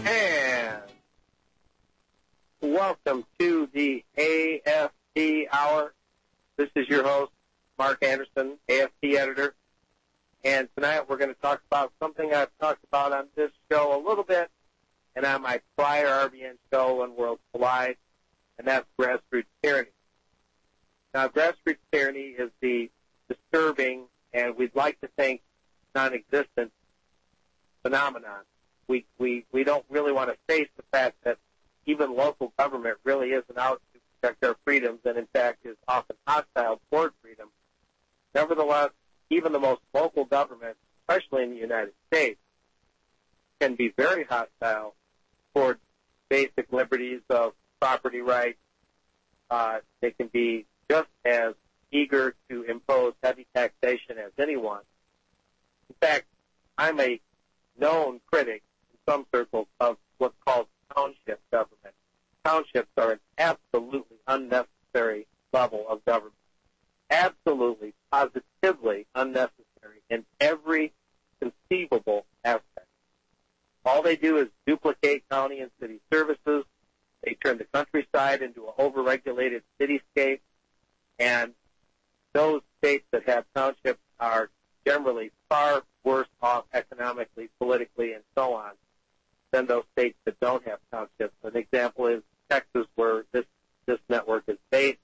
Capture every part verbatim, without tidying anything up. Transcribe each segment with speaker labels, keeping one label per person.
Speaker 1: And welcome to the A F T Hour. This is your host, Mark Anderson, A F T editor. And tonight we're going to talk about something I've talked about on this show a little bit and on my prior R B N show, When Worlds Collide, and that's grassroots tyranny. Now, grassroots tyranny is the disturbing, and we'd like to think non-existent phenomenon. We, we, we don't really want to face the fact that even local government really isn't out to protect our freedoms and, in fact, is often hostile toward freedom. Nevertheless, even the most local government, especially in the United States, can be very hostile toward basic liberties of property rights. Uh, they can be just as eager to impose heavy taxation as anyone. In fact, I'm a known critic in some circles of what's called township government. Townships are an absolutely unnecessary level of government. Absolutely, positively unnecessary in every conceivable aspect. All they do is duplicate county and city services. They turn the countryside into an overregulated cityscape, and those states that have townships are generally far worse off economically, politically, and so on than those states that don't have townships. An example is Texas, where this, this network is based.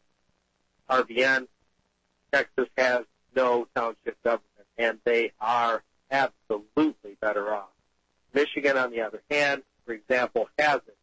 Speaker 1: R B N, Texas has no township government, and they are absolutely better off. Michigan, on the other hand, for example, has it,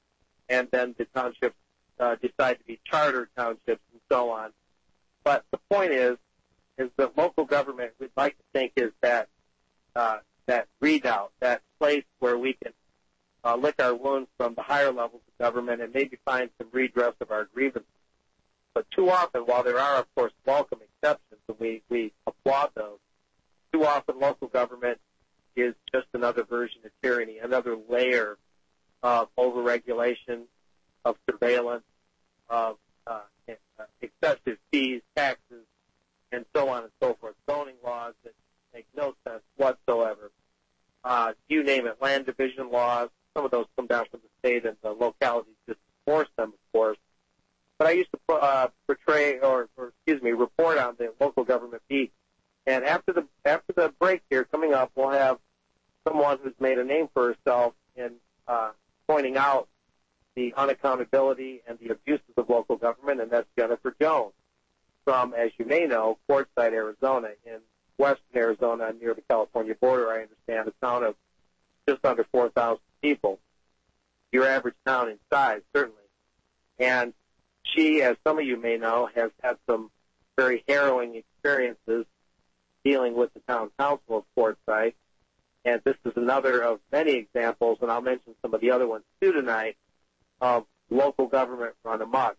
Speaker 1: and then the townships uh, decide to be charter townships and so on. But the point is, is that local government, we'd like to think, is that uh, that redoubt, that place where we can uh, lick our wounds from the higher levels of government and maybe find some redress of our grievances. But too often, while there are, of course, welcome exceptions, and we, we applaud those, too often local government is just another version of tyranny, another layer of overregulation, of surveillance, of uh, excessive fees, taxes, and so on and so forth, zoning laws that make no sense whatsoever. Uh, you name it, land division laws. Some of those come down from the state, and the localities just enforce them, of course. But I used to uh, portray, or, or excuse me, report on the local government beat. And after the after the break here coming up, we'll have someone who's made a name for herself in uh, pointing out the unaccountability and the abuses of local government, and that's Jennifer Jones from, as you may know, Quartzsite, Arizona, in western Arizona near the California border. I understand a town of just under four thousand people, your average town in size, certainly. And she, as some of you may know, has had some very harrowing experiences dealing with the town council of Quartzsite. And this is another of many examples, and I'll mention some of the other ones too tonight, of local government run amok.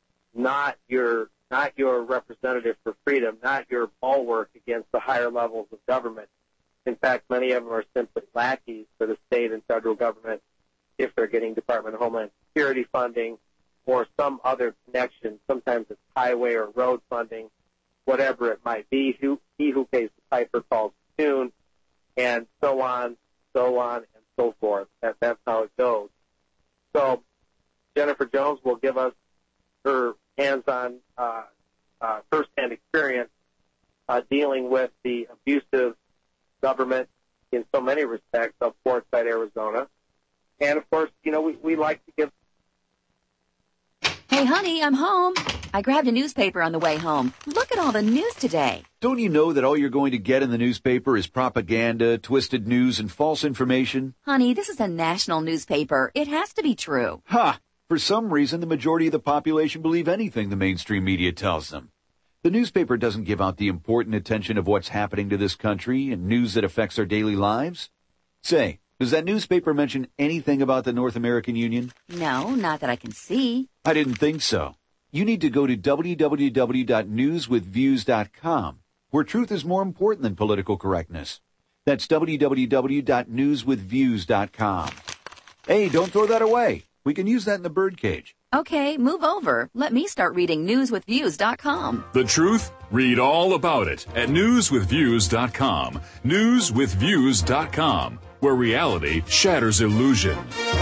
Speaker 1: Not your, not your representative for freedom, not your bulwark against the higher levels of government. In fact, many of them are simply lackeys for the state and federal government if they're getting Department of Homeland Security funding or some other connection. Sometimes it's highway or road funding, whatever it might be. Who, he who pays the piper calls the tune, and so on, so on, and so forth. That, that's how it goes. So Jennifer Jones will give us her hands-on, uh, uh, first-hand experience uh, dealing with the abusive government in so many respects of Quartzsite, Arizona. And, of course, you know, we, we like to give...
Speaker 2: Hey, honey, I'm home. I grabbed a newspaper on the way home. Look at all the news today.
Speaker 3: Don't you know that all you're going to get in the newspaper is propaganda, twisted news, and false information?
Speaker 2: Honey, this is a national newspaper. It has to be true.
Speaker 3: Ha! For some reason, the majority of the population believe anything the mainstream media tells them. The newspaper doesn't give out the important attention of what's happening to this country and news that affects our daily lives. Say, does that newspaper mention anything about the North American Union?
Speaker 2: No, not that I can see.
Speaker 3: I didn't think so. You need to go to w w w dot news with views dot com, where truth is more important than political correctness. That's w w w dot news with views dot com. Hey, don't throw that away. We can use that in the birdcage.
Speaker 2: Okay, move over. Let me start reading news with views dot com.
Speaker 4: The truth? Read all about it at news with views dot com. news with views dot com, where reality shatters illusion.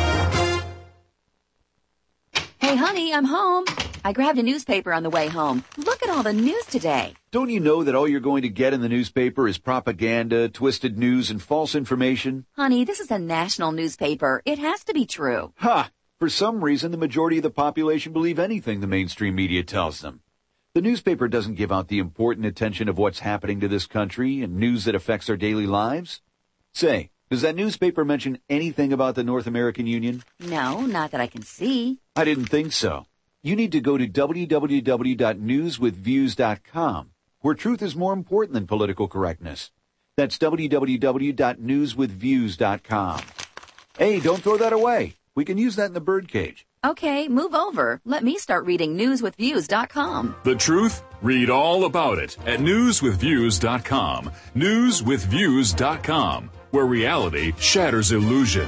Speaker 2: Hey, honey, I'm home. I grabbed a newspaper on the way home. Look at all the news today.
Speaker 3: Don't you know that all you're going to get in the newspaper is propaganda, twisted news, and false information?
Speaker 2: Honey, this is a national newspaper. It has to be true.
Speaker 3: Ha! For some reason, the majority of the population believe anything the mainstream media tells them. The newspaper doesn't give out the important attention of what's happening to this country and news that affects our daily lives. Say, does that newspaper mention anything about the North American Union?
Speaker 2: No, not that I can see.
Speaker 3: I didn't think so. You need to go to w w w dot news with views dot com, where truth is more important than political correctness. That's w w w dot news with views dot com. Hey, don't throw that away. We can use that in the birdcage.
Speaker 2: Okay, move over. Let me start reading news with views dot com.
Speaker 4: The truth? Read all about it at news with views dot com. news with views dot com, where reality shatters illusion.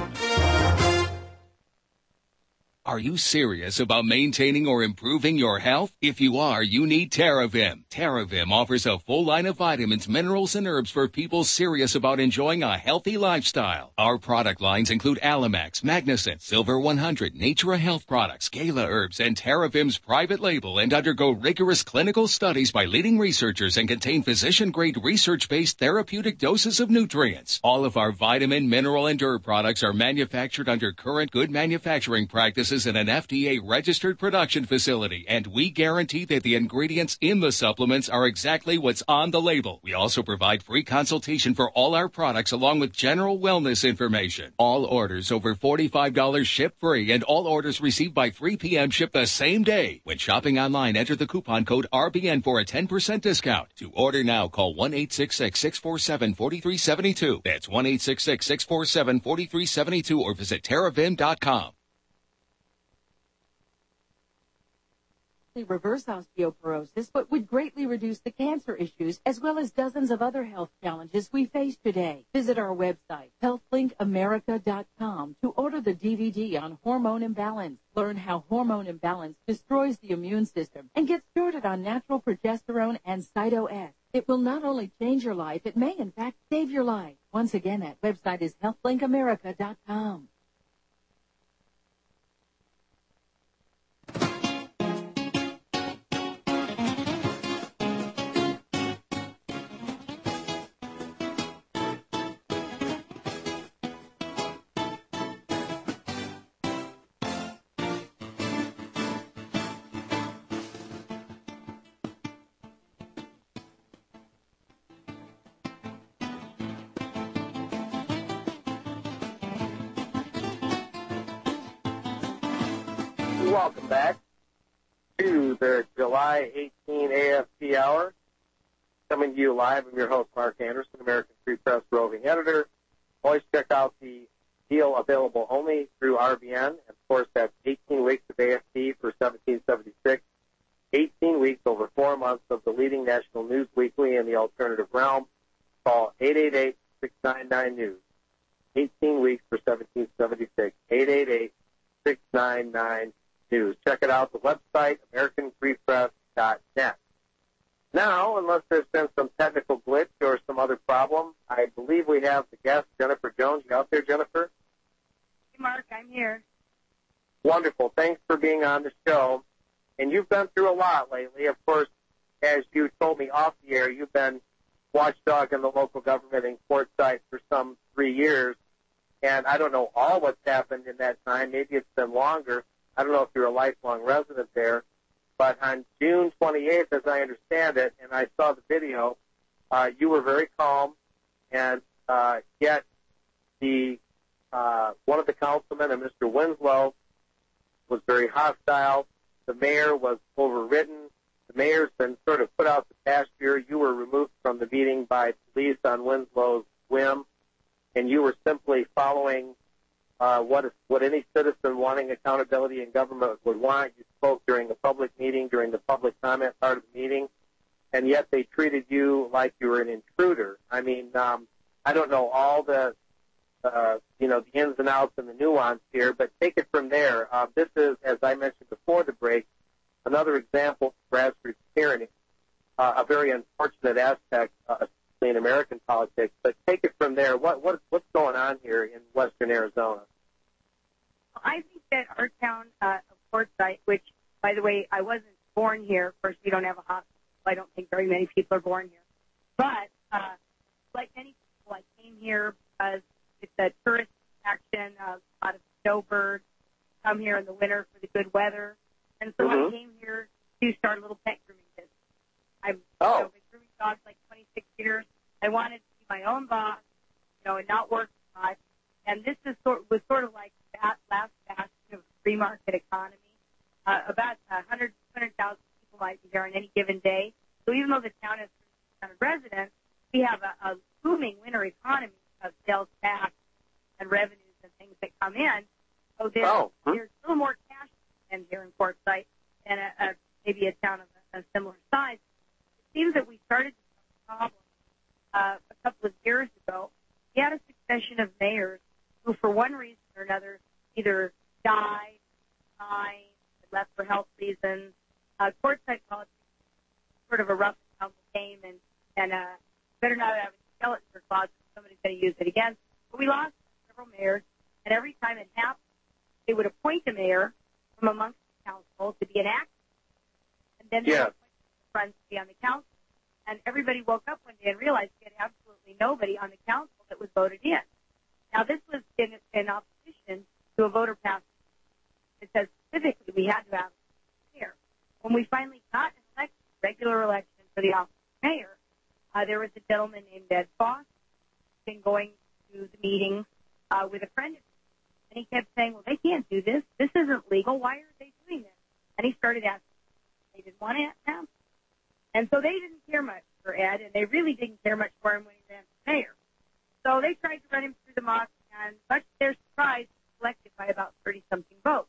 Speaker 5: Are you serious about maintaining or improving your health? If you are, you need TerraVim. TerraVim offers a full line of vitamins, minerals, and herbs for people serious about enjoying a healthy lifestyle. Our product lines include Alamax, Magnicent, Silver one hundred, Natura Health Products, Gala Herbs, and TerraVim's private label, and undergo rigorous clinical studies by leading researchers and contain physician-grade research-based therapeutic doses of nutrients. All of our vitamin, mineral, and herb products are manufactured under current good manufacturing practices in an F D A-registered production facility, and we guarantee that the ingredients in the supplements are exactly what's on the label. We also provide free consultation for all our products along with general wellness information. All orders over forty-five dollars ship free, and all orders received by three p.m. ship the same day. When shopping online, enter the coupon code R B N for a ten percent discount. To order now, call one eight six six, six four seven, four three seven two. That's one eight six six, six four seven, four three seven two or visit terravim dot com.
Speaker 6: Reverse osteoporosis, but would greatly reduce the cancer issues as well as dozens of other health challenges we face today. Visit our website, health link america dot com, to order the D V D on hormone imbalance. Learn how hormone imbalance destroys the immune system and get started on natural progesterone and Cyto-S. It will not only change your life, it may in fact save your life. Once again, that website is health link america dot com.
Speaker 1: Welcome back to the July eighteenth A F P Hour. Coming to you live. I'm your host, Mark Anderson, American Free Press roving editor. Always check out the deal available only through R B N. Of course, that's eighteen weeks of A F P for seventeen seventy-six. eighteen weeks over four months of the leading national news weekly in the alternative realm. Call eight eight eight, six nine nine, news. eighteen weeks for seventeen seventy-six. eight eight eight, six nine nine, news. Check it out, the website, american free press dot net. Now, unless there's been some technical glitch or some other problem, I believe we have the guest, Jennifer Jones. You out there, Jennifer?
Speaker 7: Hey, Mark, I'm here.
Speaker 1: Wonderful. Thanks for being on the show. And you've been through a lot lately. Of course, as you told me off the air, you've been watchdog in the local government and court site for some three years. And I don't know all what's happened in that time. Maybe it's been longer. I don't know if you're a lifelong resident there. But on June twenty-eighth, as I understand it, and I saw the video, uh, you were very calm, and uh, yet the uh, one of the councilmen, and Mister Winslow, was very hostile. The mayor was overridden. The mayor's been sort of put out the pasture. You were removed from the meeting by police on Winslow's whim, and you were simply following uh, what is, what any citizen wanting accountability in government would want. You spoke during a public meeting, during the public comment part of the meeting, and yet they treated you like you were an intruder. I mean, um, I don't know all the, uh, you know, the ins and outs and the nuance here, but take it from there. Uh, this is, as I mentioned before the break, another example of grassroots tyranny, uh, a very unfortunate aspect, uh, obviously in American politics, but take it from there. What, what what's going on here in western Arizona?
Speaker 7: I think that our town uh, of Quartzsite, which, by the way, I wasn't born here. Of course, we don't have a hospital. I don't think very many people are born here. But uh, like many people, I came here because it's a tourist attraction. Uh, a lot of snowbirds come here in the winter for the good weather. And so
Speaker 1: mm-hmm.
Speaker 7: I came here to start a little pet grooming business. I've
Speaker 1: oh.
Speaker 7: you know, been grooming dogs like twenty-six years. I wanted to be my own boss, you know, and not work so much. And this is sort, was sort of like that last bastion of the free market economy. Uh, about one hundred, two hundred thousand people might be here on any given day. So even though the town has one hundred residents, we have a, a booming winter economy of sales tax and revenues and things that come in. So there's,
Speaker 1: oh.
Speaker 7: there's a little more cash in here in Quartzsite than a, a, maybe a town of a, a similar size. It seems that we started this problem uh, a couple of years ago. We had a succession of mayors who, for one reason or another, either died, died, left for health reasons. Uh, Quartzsite politics is sort of a rough and tumble game, and, and uh, better not have a skeleton for closet. Somebody's going to use it against. But we lost several mayors, and every time it happened, they would appoint a mayor from amongst the council to be an actor, and then they
Speaker 1: yeah.
Speaker 7: would appoint the friends to be on the council. And everybody woke up one day and realized we had absolutely nobody on the council that was voted in. Now, this was in, in opposition to a voter passed. It says specifically we had to have a mayor. When we finally got an election, regular election for the office of mayor, uh, there was a gentleman named Ed Foss who'd been going to the meetings uh, with a friend of his. And he kept saying, well, they can't do this. This isn't legal. Why are they doing this? And he started asking. They didn't want to ask. And so they didn't care much for Ed, and they really didn't care much for him when he ran for mayor. So they tried to run him through the muck, and much to their surprise, elected by about thirty-something votes.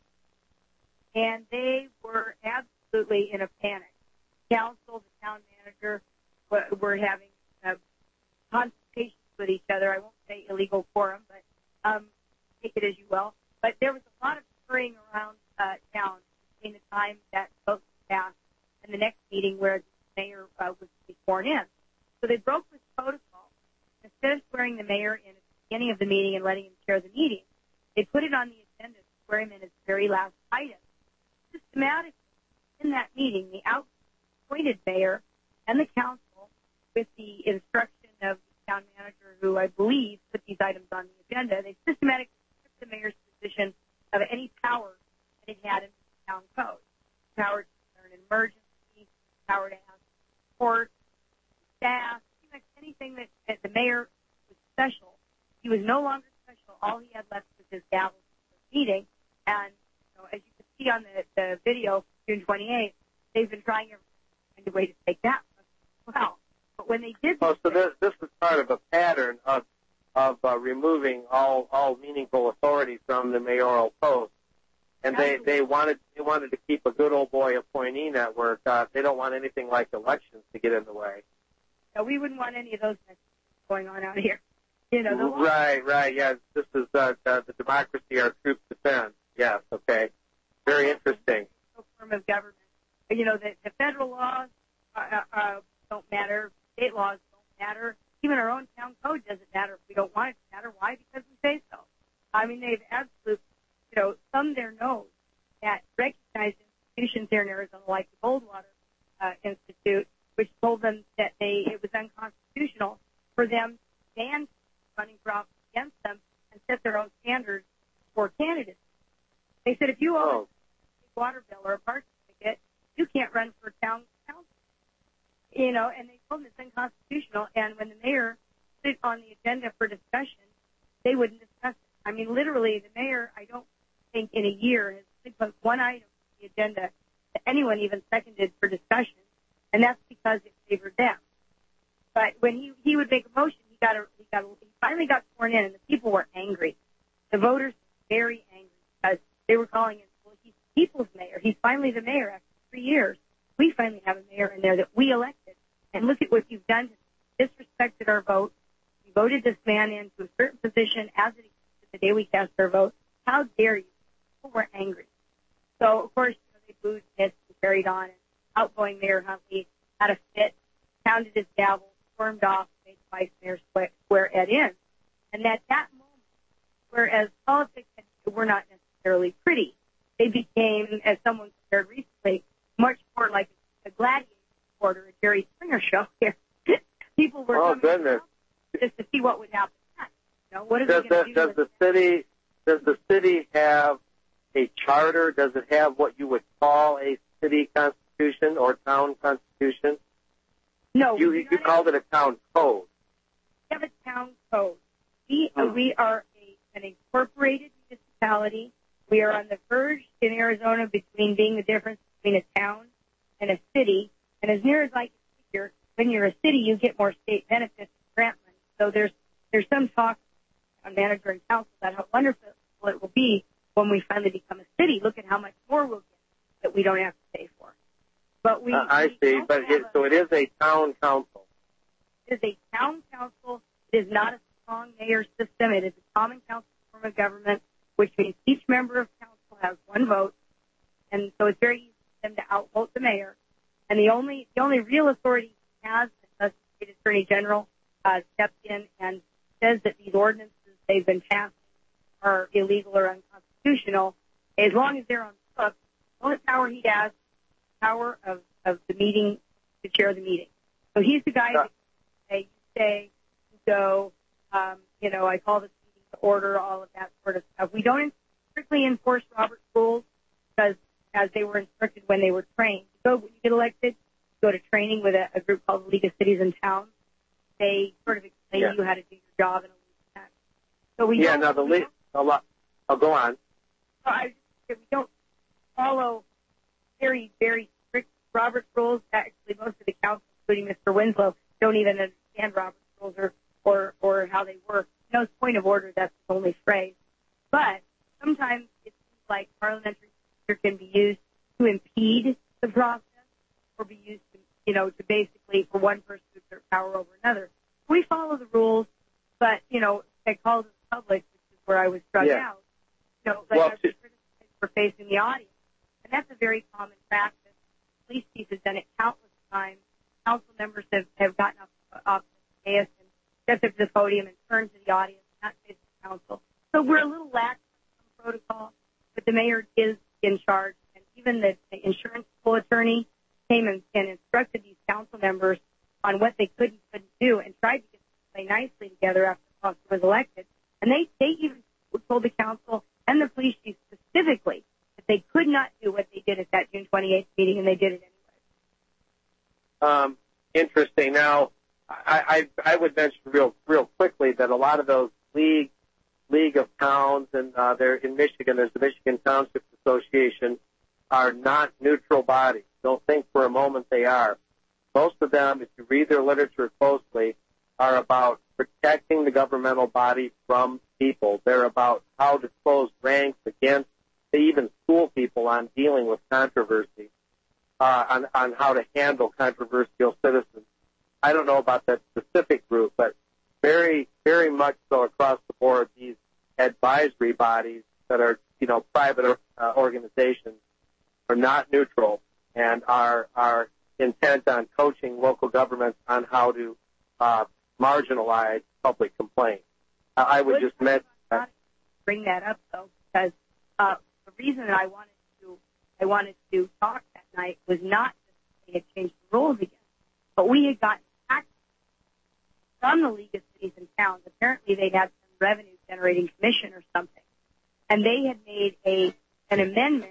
Speaker 7: And they were absolutely in a panic. Council, the town manager, were having uh, consultations with each other. I won't say illegal quorum, but um, take it as you will. But there was a lot of scurrying around uh, town between the time that vote was passed and the next meeting where the mayor uh, was to be sworn in. So they broke with protocol. Instead of swearing the mayor in at the beginning of the meeting and letting him chair the meeting, they put it on the agenda to swear him in as the very last item. Systematically, in that meeting, the out-appointed mayor and the council, with the instruction of the town manager, who I believe put these items on the agenda, they systematically stripped the mayor's position of any power that it had in the town code. Power to declare an emergency, power to ask support, staff, pretty much anything that, that the mayor was special. He was no longer special. All he had left was his gavel for the meeting. And you know, as you can see on the, the video, June twenty-eighth, they've been trying every find a way to take that as well. But when they did
Speaker 1: oh,
Speaker 7: this,
Speaker 1: so this, this was part of a pattern of of uh, removing all all meaningful authority from the mayoral post, and they, they wanted they wanted to keep a good old boy appointee network. Uh, they don't want anything like elections to get in the way.
Speaker 7: No, we wouldn't want any of those things going on out here. You know, the
Speaker 1: right, right, yeah. This is uh, the, the democracy our troops defend. Yes, okay. Very interesting.
Speaker 7: No form of government. You know, the, the federal laws uh, uh, don't matter. State laws don't matter. Even our own town code doesn't matter if we don't want it to matter. Why? Because we say so. I mean, they've absolutely, you know, thumbed their nose at recognized institutions here in Arizona, like the Goldwater uh, Institute, which told them that they it was unconstitutional for them to ban running for office against them and set their own standards for candidates. They said if you owe
Speaker 1: oh.
Speaker 7: a water bill or a park ticket, you can't run for town council. You know, and they told them it's unconstitutional. And when the mayor put it on the agenda for discussion, they wouldn't discuss it. I mean, literally, the mayor, I don't think in a year has put one item on the agenda that anyone even seconded for discussion, and that's because it favored them. But when he he would make a motion, he got a he got a, he finally got sworn in, and the people were angry. The voters were very angry because they were calling him, well, he's the people's mayor. He's finally the mayor after three years. We finally have a mayor in there that we elected. And look at what you've done. Disrespected our vote. We voted this man into a certain position as it existed the day we cast our vote. How dare you? People were angry. So, of course, you know, they booed, hissed, and carried on. And outgoing Mayor Huntley had a fit, pounded his gavel, stormed off, made Vice Mayor swear Ed in. And at that moment, whereas politics were not necessarily pretty, they became, as someone compared recently, much more like a gladiator sport or a Jerry Springer show here. People were
Speaker 1: oh,
Speaker 7: coming
Speaker 1: goodness.
Speaker 7: just to see what would happen next. You know, what are
Speaker 1: does
Speaker 7: they going to do?
Speaker 1: Does the city does the city have a charter? Does it have what you would call a city constitution or town constitution?
Speaker 7: No,
Speaker 1: you
Speaker 7: we
Speaker 1: you called it a town code.
Speaker 7: We have a town code. We uh, we are a, an incorporated municipality. We are on the verge in Arizona between being the difference between a town and a city. And as near as I can figure, when you're a city, you get more state benefits and grant money. So there's there's some talk on manager and council about how wonderful it will be when we finally become a city. Look at how much more we'll get that we don't have to pay for. But we.
Speaker 1: Uh, I
Speaker 7: we
Speaker 1: see. But it,
Speaker 7: a,
Speaker 1: so it is a town council.
Speaker 7: It is a town council. It is not a strong mayor system. It is a common council form of government, which means each member of council has one vote, and so it's very easy for them to outvote the mayor. And the only the only real authority he has, the state attorney general, uh, steps in and says that these ordinances they've been passed are illegal or unconstitutional. As long as they're on the book, the only power he has is the power of, of the meeting to chair the meeting. So he's the guy that can say, you stay, you go, um, you know, I call this meeting to order, all of that sort of stuff. We don't strictly enforce Robert's rules because as they were instructed when they were trained. You go, when you get elected, you go to training with a, a group called the League of Cities and Towns. They sort of explain
Speaker 1: yeah.
Speaker 7: to you how to do your job in a week's time. So we
Speaker 1: yeah,
Speaker 7: don't,
Speaker 1: now the
Speaker 7: we
Speaker 1: league,
Speaker 7: don't,
Speaker 1: a lot, oh, go on.
Speaker 7: so I, we don't follow very, very strict Robert's rules. Actually, most of the council, including Mister Winslow, don't even understand Robert's rules or, or, or how they work. He knows point of order, that's the only phrase. But sometimes it seems like parliamentary procedure can be used to impede the process or be used to, you know, to basically for one person to exert power over another. We follow the rules, but, you know, I called to the public, which is where I was struck
Speaker 1: yeah.
Speaker 7: out. You know, like
Speaker 1: well,
Speaker 7: I was criticized for facing the audience. And that's a very common practice. The police chief has done it countless times. Council members have, have gotten up off the dais and stepped up to the podium and turned to the audience, not face the council. So we're a little lax on some protocol, but the mayor is in charge. And even the, the insurance school attorney came and, and instructed these council members on what they could and couldn't do and tried to get them to play nicely together after the council was elected. And they, they even told the council and the police chief specifically that they could not do what they did at that June twenty-eighth meeting, and they did it anyway.
Speaker 1: Um, interesting. Now, I, I, I would mention real, real quickly that a lot of those league, league of towns, and uh, they're in Michigan. There's the Michigan Township Association, are not neutral bodies. Don't think for a moment they are. Most of them, if you read their literature closely, are about protecting the governmental body from people. They're about how to close ranks against even school people on dealing with controversy, uh, on, on how to handle controversial citizens. I don't know about that specific group, but very, very much so across the board, these advisory bodies that are, you know, private uh, organizations are not neutral and are, are intent on coaching local governments on how to uh, marginalize public complaint. Uh, I would just mention that.
Speaker 7: Bring that up though, because uh, the reason that I wanted to I wanted to talk that night was not just that they had changed the rules again, but we had gotten tax from the League of Cities and Towns. Apparently, they'd had some revenue generating commission or something, and they had made a an amendment.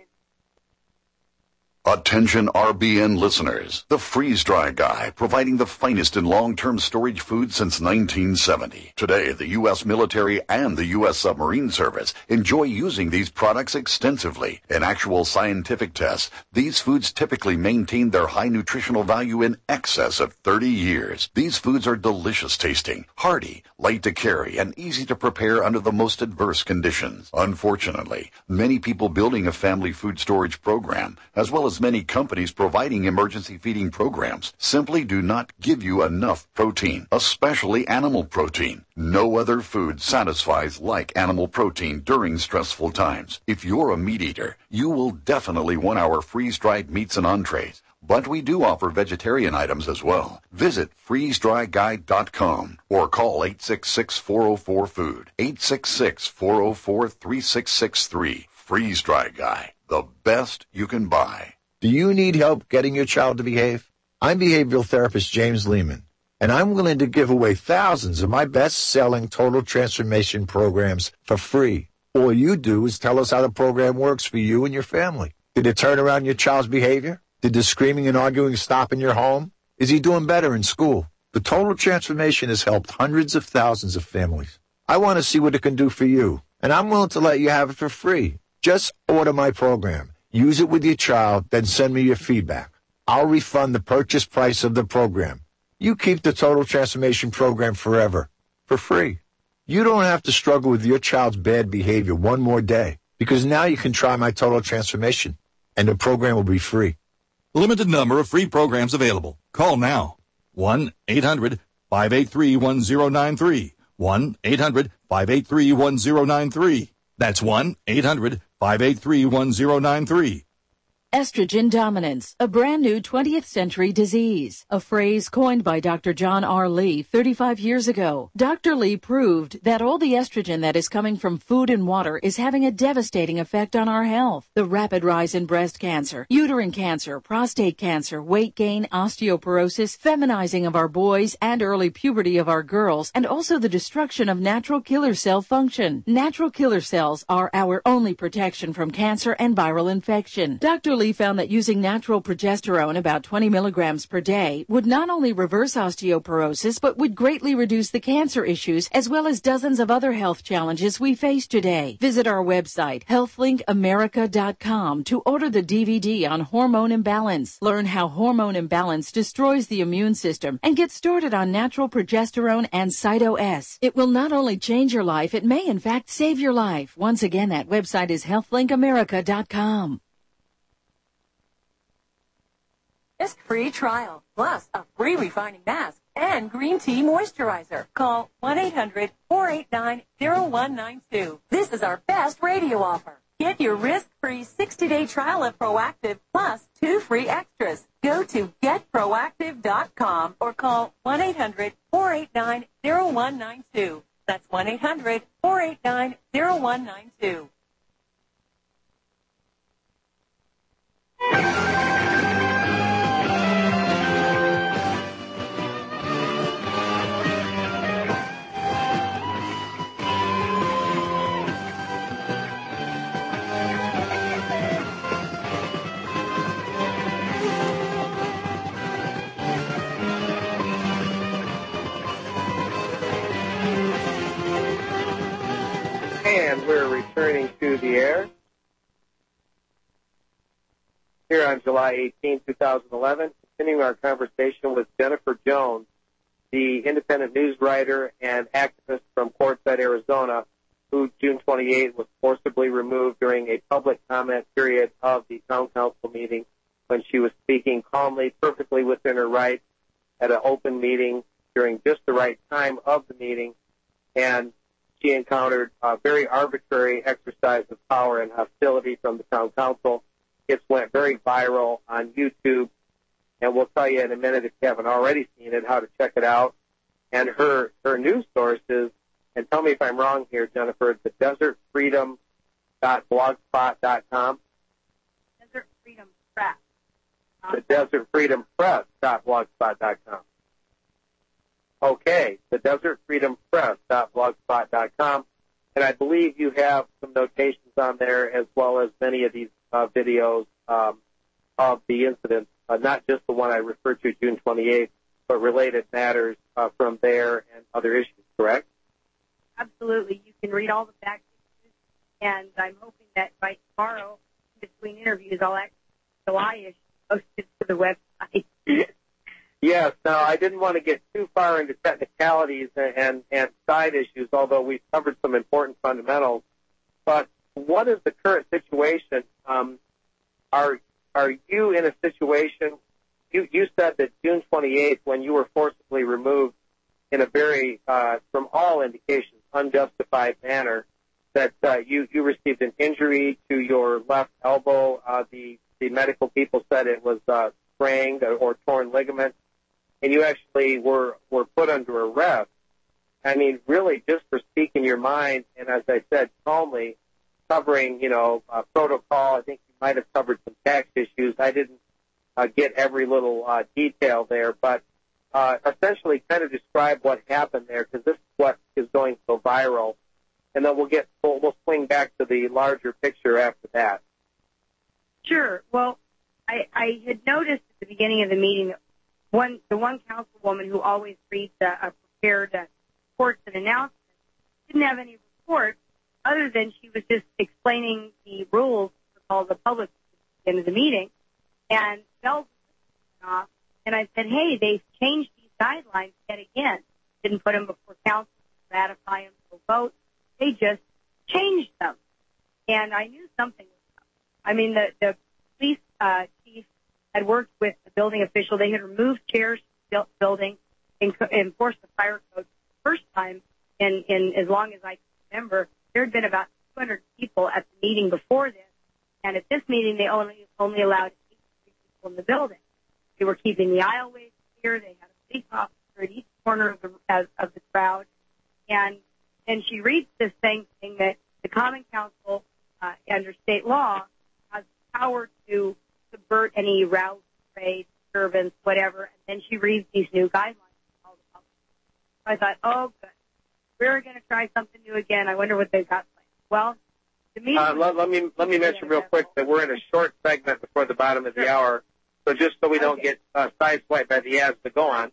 Speaker 8: Attention R B N listeners. The Freeze Dry Guy, providing the finest in long-term storage food since nineteen seventy. Today, the U S military and the U S submarine service enjoy using these products extensively. In actual scientific tests, these foods typically maintain their high nutritional value in excess of thirty years. These foods are delicious tasting, hearty, light to carry, and easy to prepare under the most adverse conditions. Unfortunately, many people building a family food storage program, as well as many companies providing emergency feeding programs, simply do not give you enough protein, especially animal protein. No other food satisfies like animal protein during stressful times. If you're a meat eater, you will definitely want our freeze-dried meats and entrees, But we do offer vegetarian items as well. Visit freeze dry guide dot com or call eight six six, four oh four, food, eight six six, four oh four, three six six three. Freeze Dry Guy, the best you can buy.
Speaker 9: Do you need help getting your child to behave? I'm behavioral therapist James Lehman, and I'm willing to give away thousands of my best-selling total transformation programs for free. All you do is tell us how the program works for you and your family. Did it turn around your child's behavior? Did the screaming and arguing stop in your home? Is he doing better in school? The total transformation has helped hundreds of thousands of families. I want to see what it can do for you, and I'm willing to let you have it for free. Just order my program, use it with your child, then send me your feedback. I'll refund the purchase price of the program. You keep the Total Transformation Program forever, for free. You don't have to struggle with your child's bad behavior one more day, because now you can try my Total Transformation, and the program will be free.
Speaker 10: Limited number of free programs available. Call now. one eight hundred, five eight three, one oh nine three. one eight hundred, five eight three, one oh nine three. That's one eight hundred, five eight three, one oh nine three.
Speaker 6: Estrogen dominance, a brand new twentieth century disease, a phrase coined by Doctor John R. Lee thirty-five years ago. Doctor Lee proved that all the estrogen that is coming from food and water is having a devastating effect on our health. The rapid rise in breast cancer, uterine cancer, prostate cancer, weight gain, osteoporosis, feminizing of our boys, and early puberty of our girls, and also the destruction of natural killer cell function. Natural killer cells are our only protection from cancer and viral infection. Doctor Lee found that using natural progesterone, about twenty milligrams per day, would not only reverse osteoporosis, but would greatly reduce the cancer issues as well as dozens of other health challenges we face today. Visit our website, health link america dot com, to order the D V D on hormone imbalance. Learn how hormone imbalance destroys the immune system and get started on natural progesterone and Cyto-S. It will not only change your life, it may in fact save your life. Once again, that website is health link america dot com.
Speaker 11: Risk-free trial, plus a free refining mask and green tea moisturizer. Call one eight hundred, four eight nine, oh one nine two. This is our best radio offer. Get your risk-free sixty-day trial of Proactiv plus two free extras. Go to get proactiv dot com or call one eight hundred, four eight nine, oh one nine two. That's one eight hundred, four eight nine, oh one nine two.
Speaker 1: And we're returning to the air here on July eighteenth, twenty eleven, continuing our conversation with Jennifer Jones, the independent news writer and activist from Quartzsite, Arizona, who June twenty-eighth was forcibly removed during a public comment period of the town council meeting when she was speaking calmly, perfectly within her rights at an open meeting during just the right time of the meeting, and she encountered a very arbitrary exercise of power and hostility from the town council. It went very viral on YouTube, and we'll tell you in a minute, if you haven't already seen it, how to check it out. And her, her news sources, and tell me if I'm wrong here, Jennifer, the desert freedom dot blogspot dot com.
Speaker 7: Desert Freedom Press.
Speaker 1: The desert freedom press dot blogspot dot com. Okay, the desert freedom press dot blogspot dot com. And I believe you have some notations on there as well as many of these uh, videos um, of the incident, uh, not just the one I referred to, June twenty-eighth, but related matters uh, from there and other issues, correct?
Speaker 7: Absolutely. You can read all the fact issues, and I'm hoping that by tomorrow, between interviews, I'll actually July issue posted to the website.
Speaker 1: Yes. Now, I didn't want to get too far into technicalities and, and, and side issues, although we've covered some important fundamentals. But what is the current situation? Um, are are you in a situation, you, you said that June twenty-eighth, when you were forcibly removed in a very, uh, from all indications, unjustified manner, that uh, you, you received an injury to your left elbow. Uh, the, the medical people said it was uh, sprained or torn ligaments, and you actually were, were put under arrest. I mean, really, just for speaking your mind, and as I said, calmly, covering, you know, uh, protocol. I think you might have covered some tax issues. I didn't uh, get every little uh, detail there, but uh, essentially kind of describe what happened there, because this is what is going so viral. And then we'll get we'll, we'll swing back to the larger picture after that.
Speaker 7: Sure. Well, I, I had noticed at the beginning of the meeting that one the one councilwoman who always reads a, a prepared uh, reports and announcements didn't have any report other than she was just explaining the rules for all the public at the end of the meeting. And bells went off, and I said, hey, they've changed these guidelines yet again. Didn't put them before council, ratify them, to vote. They just changed them. And I knew something was up. I mean, the, the police uh, chief had worked with the building official. They had removed chairs from the building and enforced the fire code the first time in, in as long as I can remember. There had been about two hundred people at the meeting before this, and at this meeting they only only allowed eighty-three people in the building. They were keeping the aisleways clear. They had a police officer at each corner of the of, of the crowd, and and she reads this thing saying that the Common Council, uh, under state law, has the power to subvert any route, trade, disturbance, whatever. And then she reads these new guidelines to all the public. So I thought, oh, good. We're going to try something new again. I wonder what they've got planned. Well, the meeting. Uh,
Speaker 1: let, let me let me mention real quick that we're in a short segment before the bottom of the hour, so just so we don't get uh, sideswiped by the ads, but go on.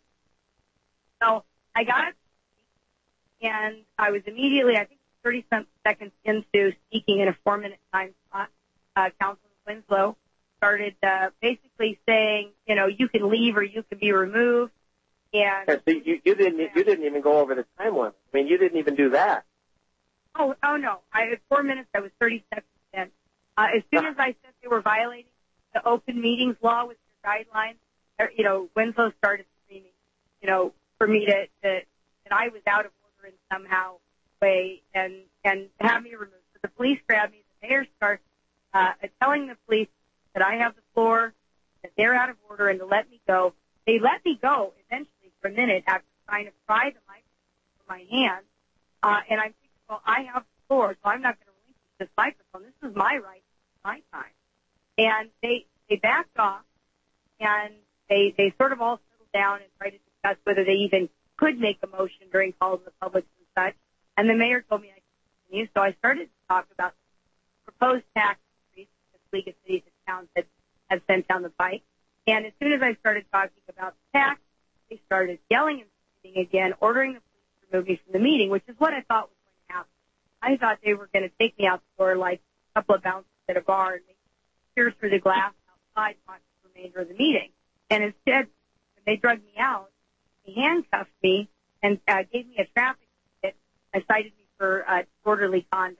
Speaker 7: So I got it, and I was immediately, I think, thirty seconds into speaking in a four-minute time slot. Uh, Councilman Winslow started uh, basically saying, you know, you can leave or you can be removed. And
Speaker 1: yeah, so you, you didn't you didn't even go over the time limit. I mean, you didn't even do that.
Speaker 7: Oh, oh no! I had four minutes. I was thirty seconds in. Uh, as soon as I said they were violating the open meetings law with their guidelines, you know, Winslow started screaming, you know, for me to, to that I was out of order in somehow way, and and have me removed. So the police grabbed me. The mayor starts uh, telling the police that I have the floor, that they're out of order, and to let me go. They let me go eventually. For a minute after trying to pry the microphone from my hand, uh, and I'm thinking, well, I have the floor, so I'm not going to relinquish this microphone. This is my right, my time. And they they backed off, and they they sort of all settled down and tried to discuss whether they even could make a motion during calls of the public and such. And the mayor told me I could continue, so I started to talk about proposed tax increase that the League of Cities and Towns had, had sent down the pike. And as soon as I started talking about the tax, they started yelling and screaming again, ordering the police to remove me from the meeting, which is what I thought was going to happen. I thought they were going to take me out the door like a couple of bouncers at a bar and make me tear through the glass outside watch the remainder of the meeting. And instead, when they drugged me out, they handcuffed me and uh, gave me a traffic ticket and cited me for uh, disorderly conduct.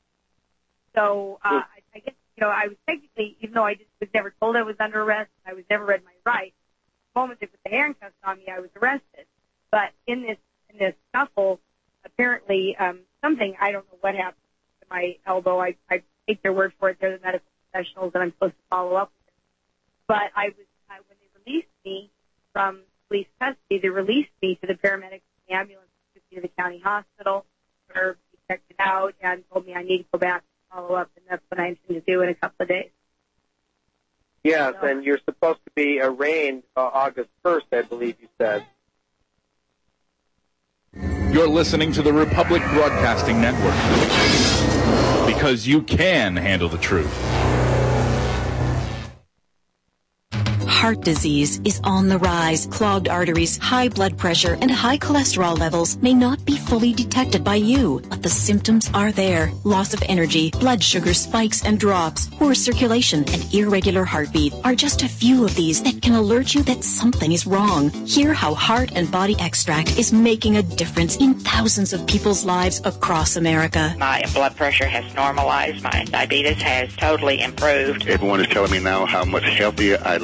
Speaker 7: So uh, I, I guess, you know, I was technically, even though I just was never told I was under arrest, I was never read my rights. The moment they put the handcuffs on me, I was arrested. But in this in this scuffle, apparently um, something, I don't know what happened to my elbow. I, I take their word for it. They're the medical professionals, and I'm supposed to follow up with them. But I was uh, when they released me from police custody, they released me to the paramedics and the ambulance to the county hospital, where they checked it out and told me I need to go back and follow up, and that's what I intend to do in a couple of days.
Speaker 1: Yes, so, and you're supposed to be arraigned uh, August first, I believe you said.
Speaker 12: You're listening to the Republic Broadcasting Network, because you can handle the truth.
Speaker 13: Heart disease is on the rise. Clogged arteries, high blood pressure, and high cholesterol levels may not be fully detected by you, but the symptoms are there. Loss of energy, blood sugar spikes and drops, poor circulation, and irregular heartbeat are just a few of these that can alert you that something is wrong. Hear how Heart and Body Extract is making a difference in thousands of people's lives across America.
Speaker 14: My blood pressure has normalized. My diabetes has totally improved.
Speaker 15: Everyone is telling me now how much healthier I look, and I'm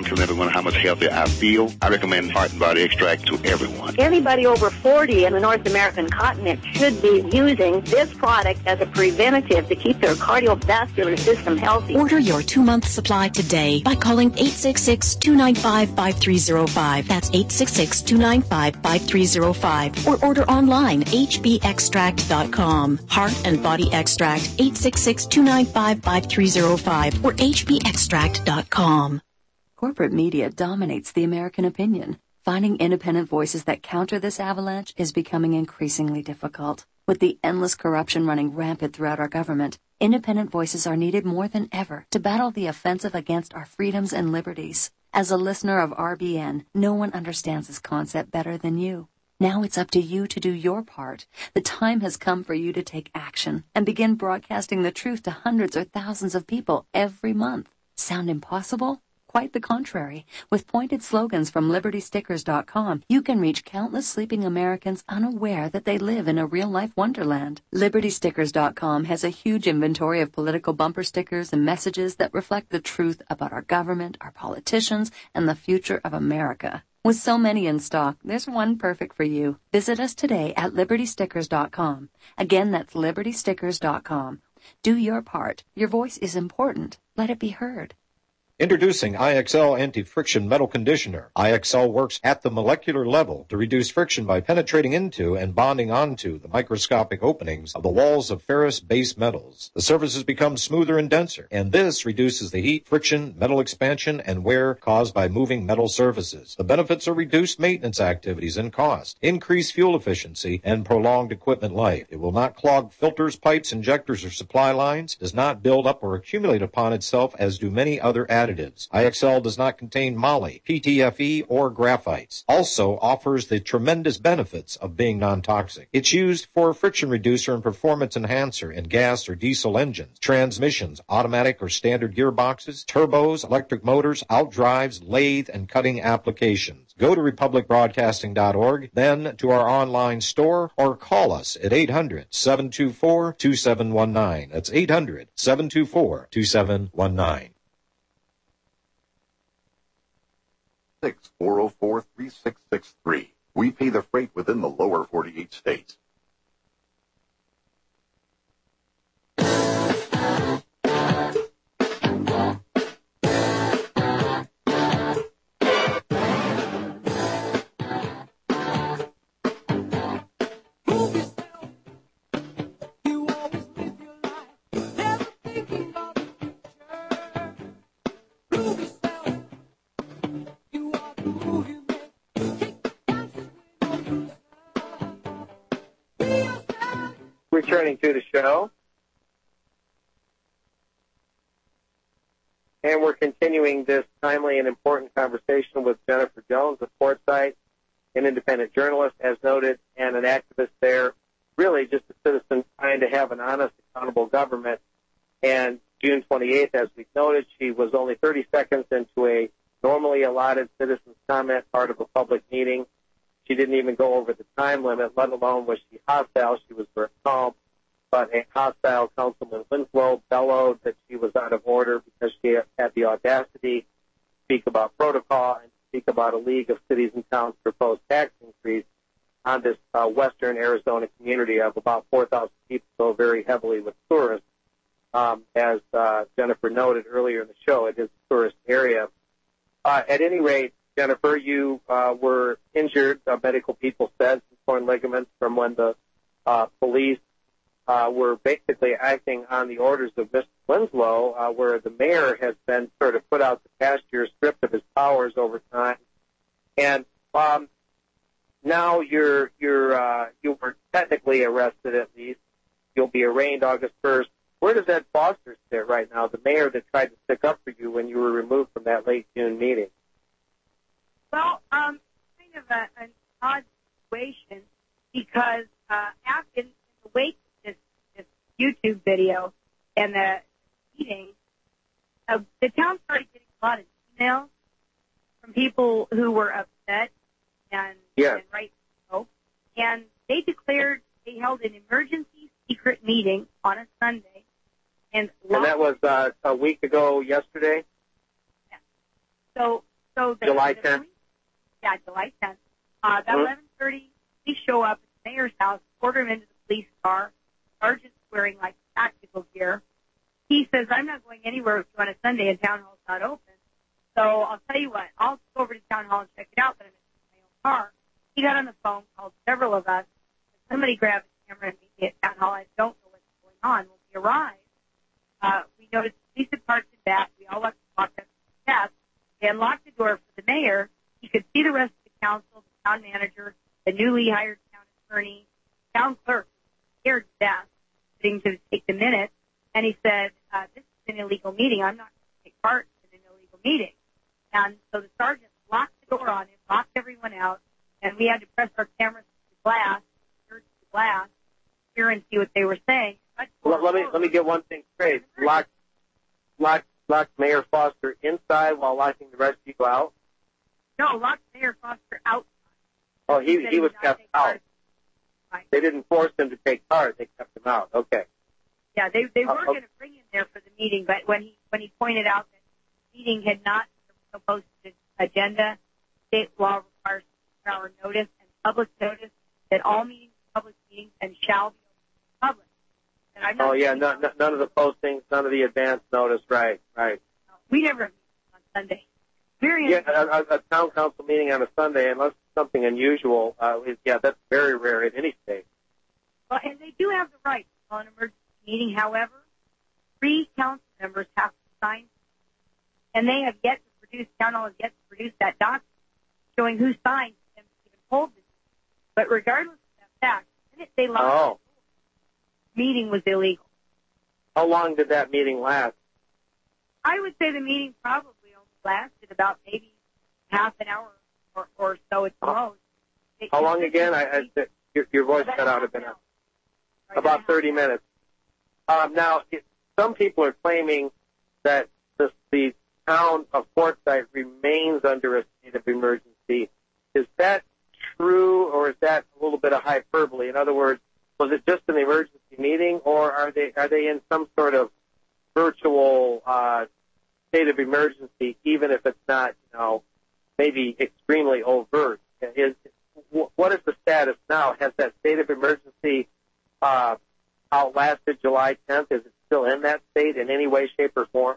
Speaker 14: I'm telling everyone how much healthier I feel. I recommend Heart and Body Extract to everyone.
Speaker 15: Anybody over forty in the North American continent should be using this product as a preventative to keep their cardiovascular system healthy.
Speaker 13: Order your two-month supply today by calling eight six six, two nine five, five three zero five. That's eight six six, two nine five, five three zero five. Or order online, h b extract dot com. Heart and Body Extract, eight six six, two nine five, five three zero five or h b extract dot com.
Speaker 2: Corporate media dominates the American opinion. Finding independent voices that counter this avalanche is becoming increasingly difficult. With the endless corruption running rampant throughout our government, independent voices are needed more than ever to battle the offensive against our freedoms and liberties. As a listener of R B N, no one understands this concept better than you. Now it's up to you to do your part. The time has come for you to take action and begin broadcasting the truth to hundreds or thousands of people every month. Sound impossible? Quite the contrary. With pointed slogans from liberty stickers dot com, you can reach countless sleeping Americans unaware that they live in a real-life wonderland. liberty stickers dot com has a huge inventory of political bumper stickers and messages that reflect the truth about our government, our politicians, and the future of America. With so many in stock, there's one perfect for you. Visit us today at liberty stickers dot com. Again, that's liberty stickers dot com. Do your part. Your voice is important. Let it be heard.
Speaker 16: Introducing I X L Anti-Friction Metal Conditioner. I X L works at the molecular level to reduce friction by penetrating into and bonding onto the microscopic openings of the walls of ferrous base metals. The surfaces become smoother and denser, and this reduces the heat, friction, metal expansion, and wear caused by moving metal surfaces. The benefits are reduced maintenance activities and cost, increased fuel efficiency, and prolonged equipment life. It will not clog filters, pipes, injectors, or supply lines, does not build up or accumulate upon itself as do many other additives. I X L does not contain moly, P T F E, or graphites. Also offers the tremendous benefits of being non-toxic. It's used for a friction reducer and performance enhancer in gas or diesel engines, transmissions, automatic or standard gearboxes, turbos, electric motors, outdrives, lathe, and cutting applications. Go to republic broadcasting dot org, then to our online store, or call us at eight hundred, seven two four, two seven one nine. That's eight hundred, seven two four, two seven one nine.
Speaker 8: six four zero four, three six six three. We pay the freight within the lower forty-eight states.
Speaker 1: Returning to the show. And we're continuing this timely and important conversation with Jennifer Jones of Quartzsite, an independent journalist, as noted, and an activist there, really just a citizen trying to have an honest, accountable government. And June twenty-eighth, as we noted, she was only thirty seconds into a normally allotted citizen's comment part of a public meeting. She didn't even go over the time limit, let alone was she hostile. She was very calm. But a hostile Councilman Winslow bellowed that she was out of order because she had the audacity to speak about protocol and speak about a League of Cities and Towns proposed tax increase on this uh, western Arizona community of about four thousand people, so very heavily with tourists. Um, as uh, Jennifer noted earlier in the show, it is a tourist area. Uh, at any rate, Jennifer, you uh, were injured, uh, medical people said, some torn ligaments from when the uh, police uh, were basically acting on the orders of Mister Winslow, uh, where the mayor has been sort of put out the pasture, stripped of his powers over time. And um, now you're, you're, uh, you were technically arrested at least. You'll be arraigned August first. Where does Ed Foster sit right now, the mayor that tried to stick up for you when you were removed from that late June meeting?
Speaker 7: Well, um, kind of a, an odd situation because uh, after in the wake of this, this YouTube video and the meeting, uh, the town started getting a lot of emails from people who were upset and,
Speaker 1: yeah.
Speaker 7: and right so, and they declared they held an emergency secret meeting on a Sunday, and,
Speaker 1: and that was uh, a week ago yesterday.
Speaker 7: Yeah. So. So the,
Speaker 1: July
Speaker 7: the
Speaker 1: tenth?
Speaker 7: police, yeah, July tenth. Uh, about
Speaker 1: Mm-hmm.
Speaker 7: eleven thirty, police show up at the mayor's house, order him into the police car. Sergeant's wearing, like, tactical gear. He says, I'm not going anywhere with you on a Sunday and town hall's not open. So I'll tell you what, I'll go over to town hall and check it out, but I'm in my own car. He got on the phone, called several of us. Somebody grabbed a camera and meet me at town hall. I don't know what's going on. When we arrived, uh, we noticed the police had parked in back. We all walked up the steps. They unlocked the door for the mayor. He could see the rest of the council, the town manager, the newly hired town attorney, town clerk, scared to death, sitting to take the minutes. And he said, uh, this is an illegal meeting. I'm not going to take part in an illegal meeting. And so the sergeant locked the door on him, locked everyone out, and we had to press our cameras to the glass, search the glass, hear and see what they were saying.
Speaker 1: Let, let me let me get one thing straight. Locked, locked, locked Mayor Foster inside while locking the rest of you out?
Speaker 7: No, locked Mayor Foster outside.
Speaker 1: Oh, he
Speaker 7: He said
Speaker 1: he was
Speaker 7: he would not
Speaker 1: kept
Speaker 7: take
Speaker 1: out.
Speaker 7: part. Right.
Speaker 1: They didn't force him to take part. They kept him out. Okay.
Speaker 7: Yeah, they they were
Speaker 1: Uh, okay.
Speaker 7: going to bring him there for the meeting, but when he when he pointed out that the meeting had not posted agenda, state law requires twenty-four hour notice and public notice that all meetings are public meetings and shall be open to the public. And I'm not
Speaker 1: Oh, yeah,
Speaker 7: saying-
Speaker 1: no, no, none of the postings, none of the advance notice. Right, right.
Speaker 7: we never meet on Sunday. Very
Speaker 1: Yeah, a, a, a town council meeting on a Sunday, unless it's something unusual, uh, is, yeah, that's very rare in any state.
Speaker 7: Well, and they do have the right to call an emergency meeting. However, three council members have to sign, and they have yet to produce, town hall has yet to produce that document showing who signed for them to even hold this. But regardless of that fact, the minute they locked
Speaker 1: Oh.
Speaker 7: the meeting was illegal.
Speaker 1: How long did that meeting last?
Speaker 7: I would say the meeting probably only lasted about maybe half an hour or, or so at the most. It-
Speaker 1: How long again? I, I your, your voice cut out a bit. About thirty minutes. Um, now, it, some people are claiming that the, the town of Forsyth remains under a state of emergency. Is that true, or is that a little bit of hyperbole? In other words, was it just an emergency meeting, or are they are they in some sort of virtual uh, state of emergency, even if it's not, you know, maybe extremely overt? Is what is the status now? Has that state of emergency uh, outlasted July tenth? Is it still in that state in any way, shape, or form?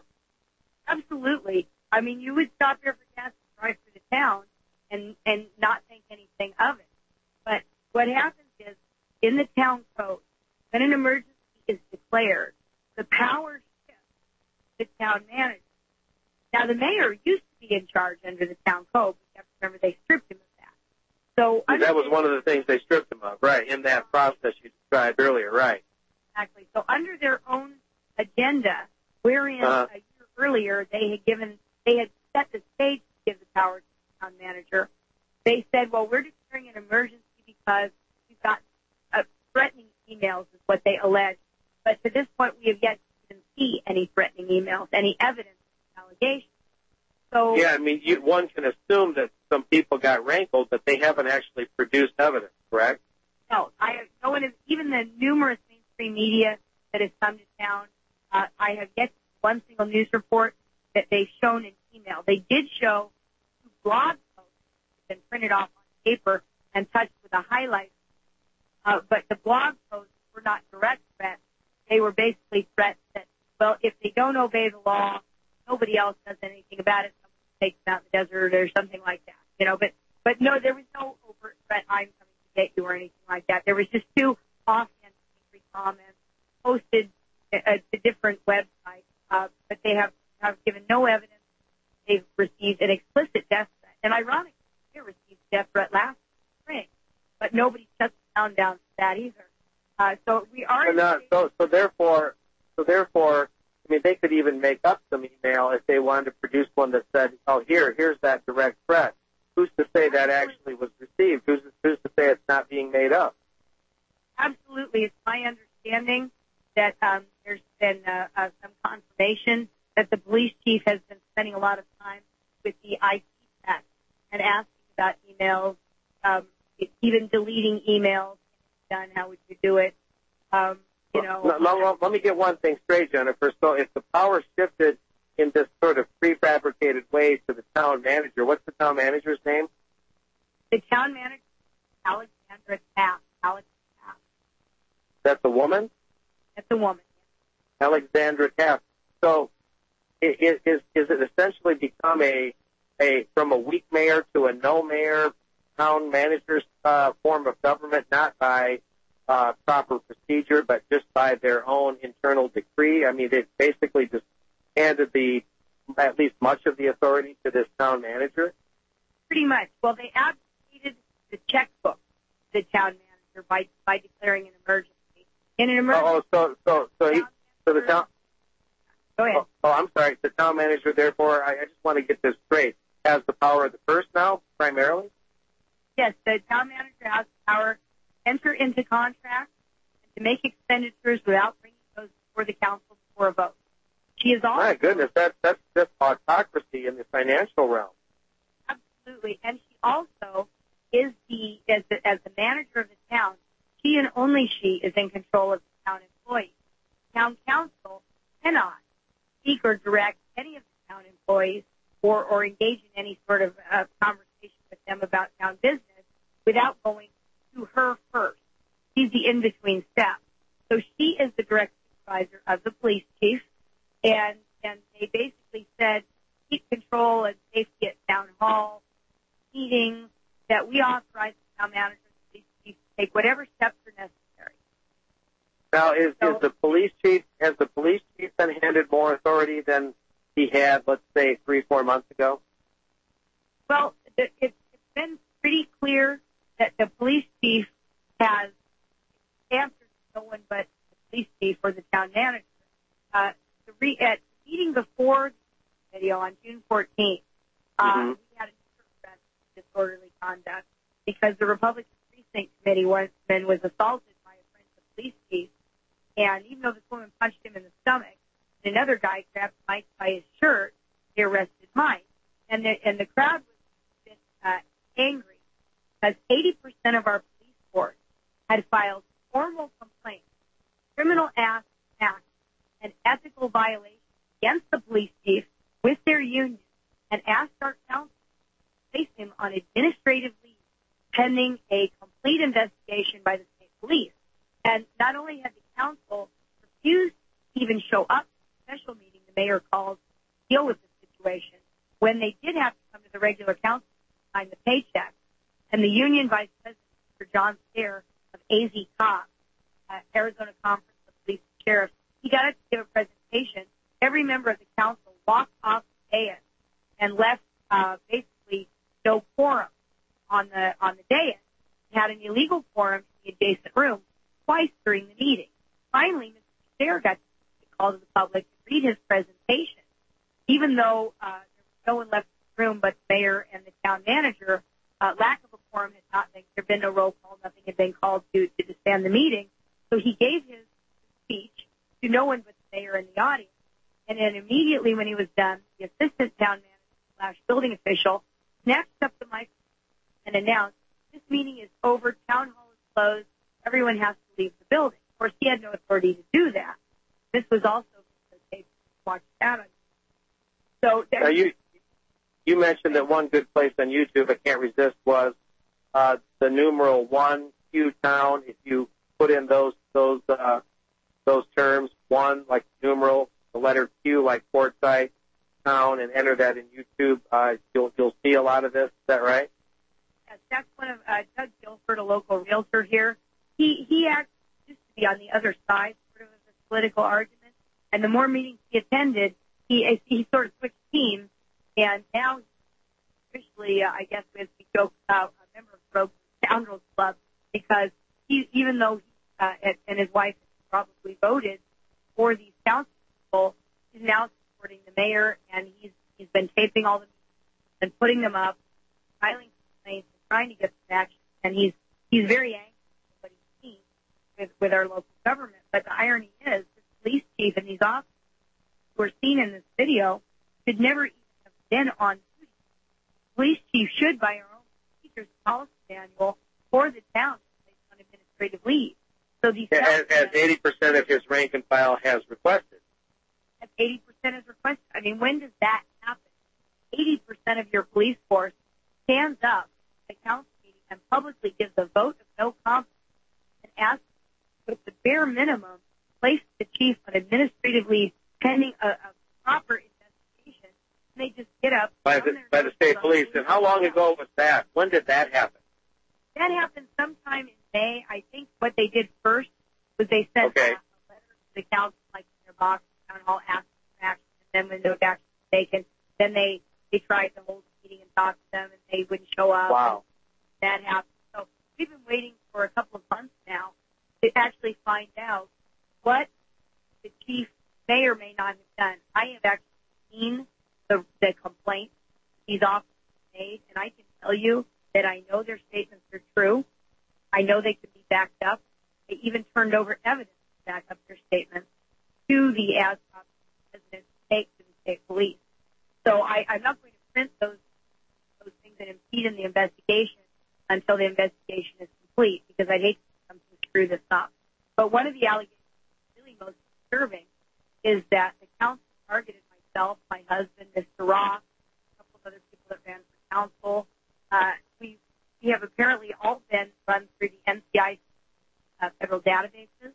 Speaker 7: Absolutely. I mean, you would stop here for gas and drive through the town and, and not think anything of it. But what happens is, in the town code, when an emergency is declared, the power shifts to the town manager. Now, the mayor used to be in charge under the town code, but you have to remember they stripped him of that. So
Speaker 1: That was one of the things they stripped him of, right, in that process you described earlier, right.
Speaker 7: Exactly. So under their own agenda, wherein
Speaker 1: Uh-huh.
Speaker 7: a year earlier they had given, they had set the stage to give the power to the town manager, they said, well, we're declaring an emergency because we've got uh, threatening emails is what they allege. But to this point, we have yet to even see any threatening emails, any evidence of allegations. So
Speaker 1: Yeah, I mean, you, one can assume that some people got rankled, but they haven't actually produced evidence, correct?
Speaker 7: no, I no one is, even the numerous mainstream media that has come to town, uh, I have yet to see one single news report that they've shown in email. They did show two blog posts that have been printed off on paper and touched with a highlight. Uh, but the blog posts were not direct threats. They were basically threats that, well, if they don't obey the law, nobody else does anything about it. Someone takes them out in the desert or something like that, you know. But but no, there was no overt threat. I'm coming to get you or anything like that. There was just two offhand angry comments posted uh, to different websites, uh, but they have have given no evidence. They've received an explicit death threat, and ironically, they received a death threat last spring, but nobody shuts the town down for that either. Uh, so we are.
Speaker 1: So, now, so, so therefore, so therefore, I mean, they could even make up some email if they wanted to produce one that said, "Oh, here, here's that direct threat." Who's to say that actually was received? Who's who's to say it's not being made up?
Speaker 7: Absolutely, it's my understanding that um, there's been uh, uh, some confirmation that the police chief has been spending a lot of time with the I T tech and asking about emails, um, even deleting emails. Done? How would you do it? Um, you know.
Speaker 1: No, no, no, let me get one thing straight, Jennifer. So if the power shifted in this sort of prefabricated way to the town manager. What's the town manager's name?
Speaker 7: The town manager, Alexandra Taft. Alex Taft.
Speaker 1: That's a woman?
Speaker 7: That's a woman.
Speaker 1: Alexandra Taft. So is, is, is it essentially become a, a from a weak mayor to a no mayor town manager's uh, form of government, not by uh, proper procedure, but just by their own internal decree? I mean, they basically just handed the at least much of the authority to this town manager?
Speaker 7: Pretty much. Well, they abdicated the checkbook to the town manager by, by declaring an emergency. In an emergency.
Speaker 1: Oh, so so so, he, so the town.
Speaker 7: Go ahead.
Speaker 1: Oh, oh, I'm sorry. The town manager, therefore, I, I just want to get this straight, has the power of the purse now, primarily?
Speaker 7: Yes, the town manager has the power to enter into contracts and to make expenditures without bringing those before the council before a vote. She is also.
Speaker 1: My goodness, that, that's just autocracy in the financial realm.
Speaker 7: Absolutely. And she also is the, as the, as the manager of the town, she and only she is in control of the town employees. Town council cannot speak or direct any of the town employees or, or engage in any sort of uh, conversation with them about town business without going to her first. She's the in-between step. So she is the direct supervisor of the police chief, and, and they basically said keep control and safety at town hall meetings, that we authorize the town manager and police chief to take whatever steps are necessary.
Speaker 1: Now, is, so, is the police chief, has the police chief been handed more authority than he had, let's say, three, four months ago?
Speaker 7: Well, it, it's been pretty clear that the police chief has answered to no one but the police chief or the town manager. Uh, the re, at the meeting before the video on June fourteenth, uh, mm-hmm. we had an disorderly conduct because the Republican Precinct Committee was, was assaulted by a friend of the police chief, and even though this woman punched him in the stomach, and another guy grabbed Mike by his shirt, they arrested Mike. And the, and the crowd was uh, angry because eighty percent of our police force had filed formal complaints, criminal acts, acts, and ethical violations against the police chief with their union, and asked our council to place him on administrative leave pending a complete investigation by the state police. And not only had the council refused to even show up to the special meeting the mayor called to deal with the situation, when they did have to come to the regular council to sign the paycheck, and the union vice president, Mister John Stair of A Z COP, uh, Arizona Conference of Police and Sheriffs, he got up to give a presentation. Every member of the council walked off the dais and left uh, basically no quorum on the on the dais. He had an illegal quorum in the adjacent room twice during the meeting. Finally, Mister Stair got to call to the public to read his presentation, even though uh, there was no one left in the room but the mayor and the town manager. Uh, lack of a quorum had not been, there had been no roll call, nothing had been called to, to disband the meeting. So he gave his speech to no one but the mayor and the audience. And then immediately when he was done, the assistant town manager slash building official snatched up the microphone and announced, this meeting is over, town hall is closed, everyone has to leave the building. Of course, he had no authority to do that. This was also videotaped, watched that on. So there.
Speaker 1: Now you, you mentioned that one good place on YouTube I can't resist was uh, the numeral one Q town. If you put in those those uh, those terms, one like numeral, the letter Q like Quartzsite town, and enter that in YouTube, uh, you'll you'll see a lot of this. Is that right?
Speaker 7: Yes, that's one of uh, Doug Guilford, a local realtor here. He he actually used to be on the other side, sort of of this political argument, and the more meetings he attended, he he sort of switched teams, and now he's officially, uh, I guess, as we joke about, a member of the Rogue Scoundrels Club, because he, even though he uh, and, and his wife probably voted for these council people, he's now supporting the mayor, and he's he's been taping all the meetings and putting them up, filing complaints, and trying to get some action, and he's he's very angry with what he's seen with, with our local government. But the irony is, the police chief and these officers who are seen in this video should never even have been on duty. The police chief should, by our own procedures policy manual for the town, place on administrative leave. So these
Speaker 1: yeah, as, as eighty percent of his rank and file has requested.
Speaker 7: As eighty percent then as requested. I mean, when does that happen? eighty percent of your police force stands up at a council meeting and publicly gives a vote of no confidence and asks with the bare minimum, place the chief on administrative leave pending a, a proper investigation. And they just get up.
Speaker 1: By the, by the state police. And how long ago was that? When did that happen?
Speaker 7: That happened sometime in May. I think what they did first was they sent
Speaker 1: okay.
Speaker 7: a letter to the council, like in their box, town hall, asking for action. And then when no action was taken, then they, they tried to hold a meeting and talk to them, and they wouldn't show up.
Speaker 1: Wow.
Speaker 7: That happened. So we've been waiting for a couple of months now to actually find out what the chief may or may not have done. I have actually seen the, the complaint these officers made, and I can tell you that I know their statements are true. I know they could be backed up. They even turned over evidence to back up their statements to the ASCOP president to take to the state police. So I, I'm not going to print those those things that impede in the investigation until the investigation is complete, because I'd hate for them to screw this up. But one of the allegations that's really most disturbing is that the council targeted myself, my husband, Mister Ross, a couple of other people that ran for council. Uh, we we have apparently all been run through the N C I uh, federal databases,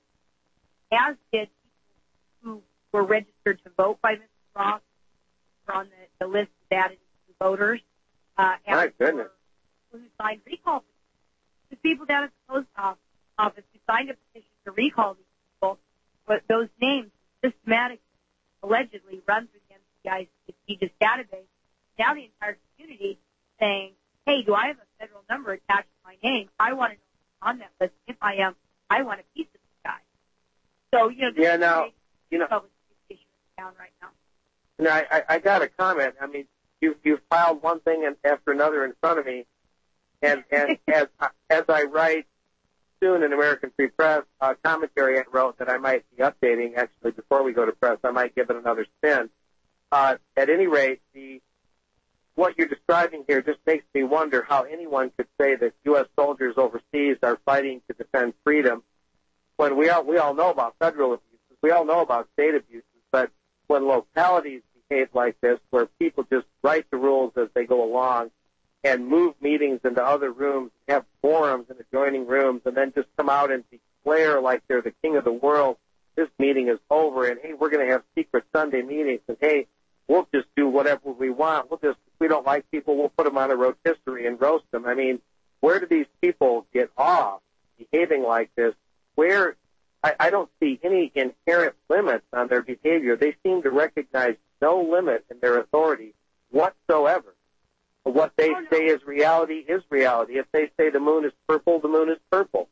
Speaker 7: as did people who were registered to vote by Mister Ross, were on the, the list of added to voters. Uh,
Speaker 1: My goodness.
Speaker 7: Who signed recall petitions. The people down at the post office who signed a petition to recall these people, but those names systematically, allegedly run through the N C I prestigious database. Now the entire community saying, hey, do I have a federal number attached to my name? I want to know on that list. If I am, I want a piece of this guy. So, you know, this
Speaker 1: yeah,
Speaker 7: is
Speaker 1: now,
Speaker 7: a
Speaker 1: you know,
Speaker 7: public issue in town right now.
Speaker 1: Now, I, I got a comment. I mean, you, you've piled one thing after another in front of me, and, and as, as I write soon in American Free Press, uh, commentary I wrote that I might be updating, actually, before we go to press, I might give it another spin. Uh, at any rate, the what you're describing here just makes me wonder how anyone could say that U S soldiers overseas are fighting to defend freedom when we all, we all know about federal abuses, we all know about state abuses, but when localities behave like this, where people just write the rules as they go along and move meetings into other rooms, have forums in adjoining rooms, and then just come out and declare like they're the king of the world, this meeting is over, and, hey, we're going to have secret Sunday meetings, and, hey, we'll just do whatever we want. We'll just, if we don't like people, we'll put them on a rotisserie and roast them. I mean, where do these people get off behaving like this? Where I, I don't see any inherent limits on their behavior. They seem to recognize no limit in their authority whatsoever. What they oh, no. say is reality is reality. If they say the moon is purple, the moon is purple.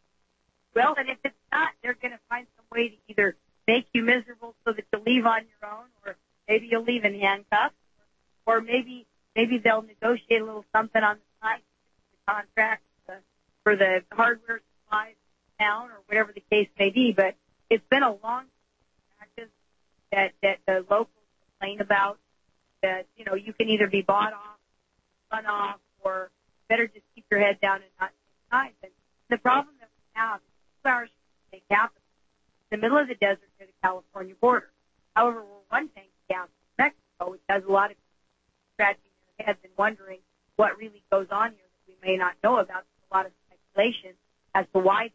Speaker 7: Well, and if it's not, they're going to find some way to either make you miserable so that you leave on your own, or maybe you'll leave in handcuffs, or maybe maybe they'll negotiate a little something on the side, the contract uh, for the hardware supplies in town, or whatever the case may be. But it's been a long practice that that the locals complain about. That you know you can either be bought off, run off, or better just keep your head down and not take time. And the problem that we have is two hours from the state capital, in the middle of the desert near the California border. However, we're one tank down from Mexico, which has a lot of people scratching their heads and wondering what really goes on here that we may not know about. There's a lot of speculation as to why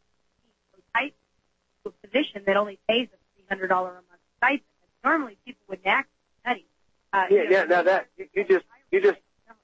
Speaker 7: so tight to a position that only pays a three hundred dollars a month stipend. And normally people would act nutty. Uh,
Speaker 1: yeah,
Speaker 7: you know,
Speaker 1: yeah. Now that you, you just you just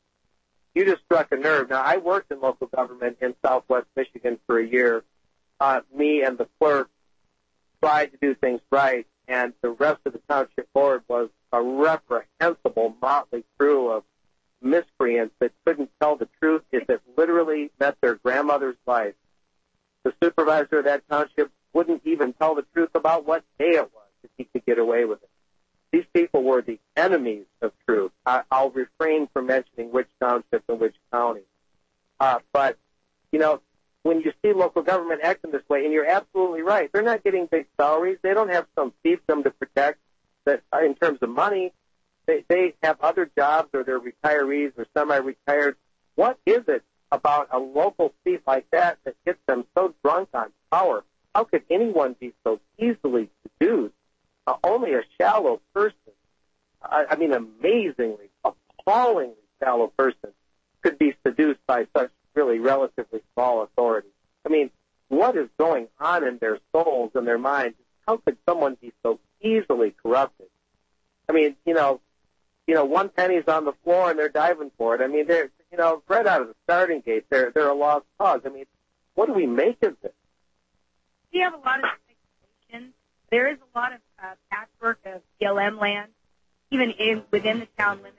Speaker 1: you just struck a nerve. Now I worked in local government in Southwest Michigan for a year. Uh, me and the clerk tried to do things right, and the rest of the township board was a reprehensible motley crew of miscreants that couldn't tell the truth if it literally met their grandmother's life. The supervisor of that township wouldn't even tell the truth about what day it was if he could get away with it. These people were the enemies of truth. I, I'll refrain from mentioning which township and which county. Uh, but, you know, when you see local government acting this way, and you're absolutely right, they're not getting big salaries. They don't have some fiefdom to protect that in terms of money. They, they have other jobs, or they're retirees or semi-retired. What is it about a local thief like that that gets them so drunk on power? How could anyone be so easily seduced uh, only a shallow person, I, I mean amazingly, appallingly shallow person, could be seduced by such really relatively small authority. I mean, what is going on in their souls and their minds? How could someone be so easily corrupted? I mean, you know, you know, one penny's on the floor and they're diving for it. I mean, they're, you know, right out of the starting gate, they're they're a lost cause. I mean, what do we make of this?
Speaker 7: We have a lot of speculation. There is a lot of uh, patchwork of B L M land, even in, within the town limits.